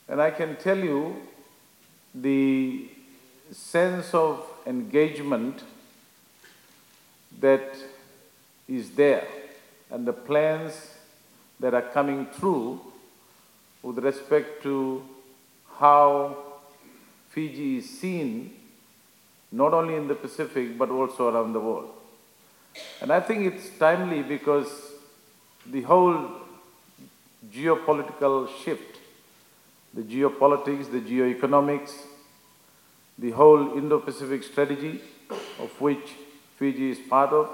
And I can tell you the sense of engagement that is there and the plans that are coming through with respect to how Fiji is seen not only in the Pacific but also around the world. And I think it's timely because the whole geopolitical shift, the geopolitics, the geoeconomics, the whole Indo-Pacific strategy of which Fiji is part of,